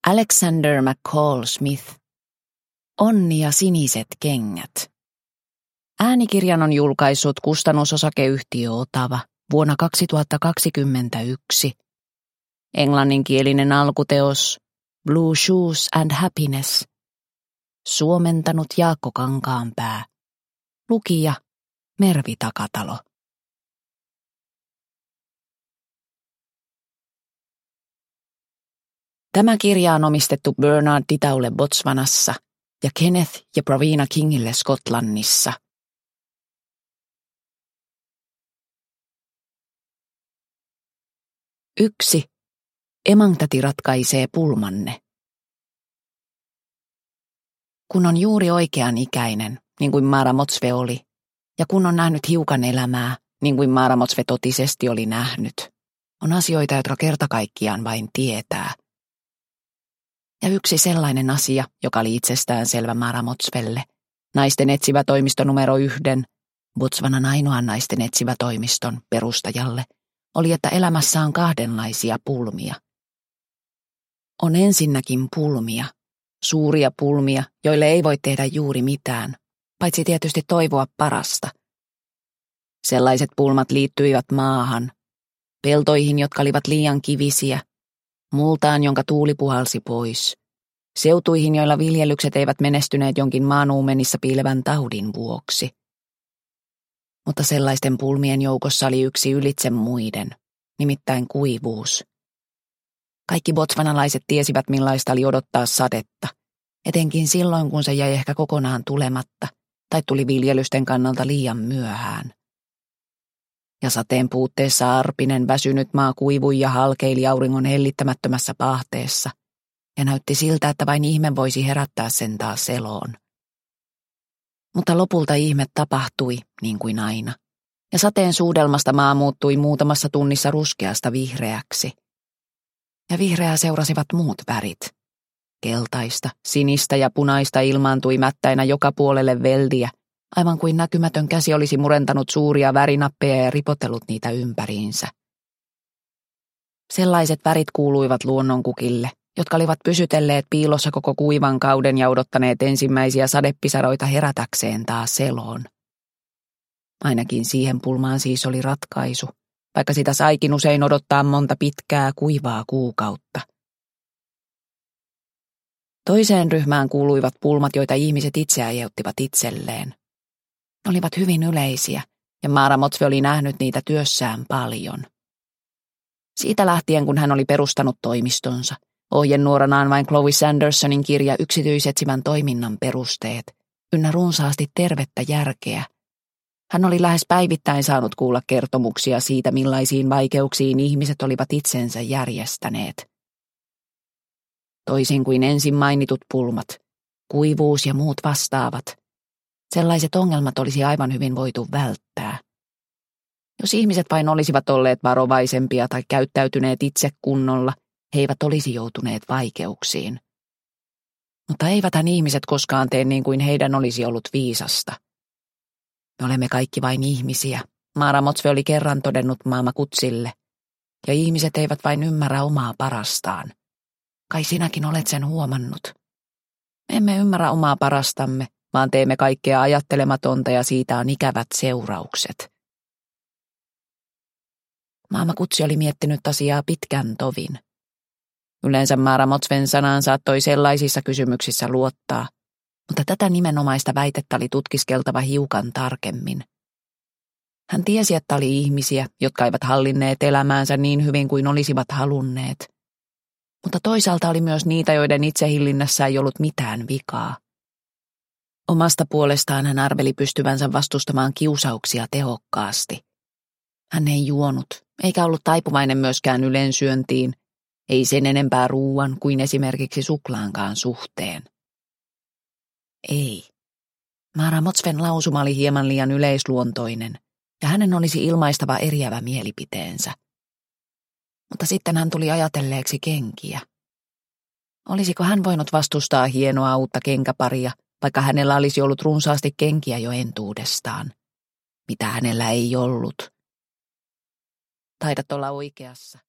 Alexander McCall Smith. Onni ja siniset kengät. Äänikirjan on julkaissut kustannusosakeyhtiö Otava vuonna 2021. Englanninkielinen alkuteos Blue Shoes and Happiness. Suomentanut Jaakko Kankaanpää. Lukija Mervi Takatalo. Tämä kirja on omistettu Bernard Ditaulle Botswanassa ja Kenneth ja Pravina Kingille Skotlannissa. Yksi. Emangtäti ratkaisee pulmanne. Kun on juuri oikean ikäinen, niin kuin Mara Motsve oli, ja kun on nähnyt hiukan elämää, niin kuin Mara Motsve totisesti oli nähnyt, on asioita, jotka kerta kaikkiaan vain tietää. Ja yksi sellainen asia, joka oli itsestään selvä Mara Motsvelle, naisten etsivä toimisto numero 1, Botswanan ainoan naisten etsivä toimiston perustajalle, oli, että elämässä on kahdenlaisia pulmia. On ensinnäkin pulmia, suuria pulmia, joille ei voi tehdä juuri mitään, paitsi tietysti toivoa parasta. Sellaiset pulmat liittyivät maahan, peltoihin, jotka olivat liian kivisiä, multaan, jonka tuuli puhalsi pois, seutuihin, joilla viljelykset eivät menestyneet jonkin maanuumenissa piilevän taudin vuoksi. Mutta sellaisten pulmien joukossa oli yksi ylitse muiden, nimittäin kuivuus. Kaikki botswanalaiset tiesivät, millaista oli odottaa sadetta, etenkin silloin, kun se jäi ehkä kokonaan tulematta tai tuli viljelysten kannalta liian myöhään. Ja sateen puutteessa arpinen, väsynyt maa kuivui ja halkeili auringon hellittämättömässä paahteessa, ja näytti siltä, että vain ihme voisi herättää sen taas eloon. Mutta lopulta ihme tapahtui, niin kuin aina, ja sateen suudelmasta maa muuttui muutamassa tunnissa ruskeasta vihreäksi. Ja vihreää seurasivat muut värit. Keltaista, sinistä ja punaista ilmaantui mättäinä joka puolelle veldiä, aivan kuin näkymätön käsi olisi murentanut suuria värinappeja ja ripotellut niitä ympäriinsä. Sellaiset värit kuuluivat luonnonkukille, jotka olivat pysytelleet piilossa koko kuivan kauden ja odottaneet ensimmäisiä sadepisaroita herätäkseen taas eloon. Ainakin siihen pulmaan siis oli ratkaisu, vaikka sitä saikin usein odottaa monta pitkää kuivaa kuukautta. Toiseen ryhmään kuuluivat pulmat, joita ihmiset itse aiheuttivat itselleen. Ne olivat hyvin yleisiä, ja Mara Motsve oli nähnyt niitä työssään paljon. Siitä lähtien, kun hän oli perustanut toimistonsa, ohjenuoranaan vain Chloe Sandersonin kirja Yksityisetsivän toiminnan perusteet, ynnä runsaasti tervettä järkeä. Hän oli lähes päivittäin saanut kuulla kertomuksia siitä, millaisiin vaikeuksiin ihmiset olivat itsensä järjestäneet. Toisin kuin ensin mainitut pulmat, kuivuus ja muut vastaavat, sellaiset ongelmat olisi aivan hyvin voitu välttää. Jos ihmiset vain olisivat olleet varovaisempia tai käyttäytyneet itse kunnolla, he eivät olisi joutuneet vaikeuksiin. Mutta eiväthän ihmiset koskaan tee niin kuin heidän olisi ollut viisasta. Me olemme kaikki vain ihmisiä, Mara Motsve oli kerran todennut Maama Kutsille, ja ihmiset eivät vain ymmärrä omaa parastaan. Kai sinäkin olet sen huomannut. Me emme ymmärrä omaa parastamme, vaan teemme kaikkea ajattelematonta ja siitä on ikävät seuraukset. Maama Kutsi oli miettinyt asiaa pitkän tovin. Yleensä Mara Motsven sanaan saattoi sellaisissa kysymyksissä luottaa, mutta tätä nimenomaista väitettä oli tutkiskeltava hiukan tarkemmin. Hän tiesi, että oli ihmisiä, jotka eivät hallinneet elämäänsä niin hyvin kuin olisivat halunneet. Mutta toisaalta oli myös niitä, joiden itsehillinnässä ei ollut mitään vikaa. Omasta puolestaan hän arveli pystyvänsä vastustamaan kiusauksia tehokkaasti. Hän ei juonut, eikä ollut taipuvainen myöskään ylensyöntiin, ei sen enempää ruuan kuin esimerkiksi suklaankaan suhteen. Ei. Mara Motsven lausuma oli hieman liian yleisluontoinen, ja hänen olisi ilmaistava eriävä mielipiteensä. Mutta sitten hän tuli ajatelleeksi kenkiä. Olisiko hän voinut vastustaa hienoa uutta kenkäparia, vaikka hänellä olisi ollut runsaasti kenkiä jo entuudestaan? Mitä hänellä ei ollut? Taidat olla oikeassa.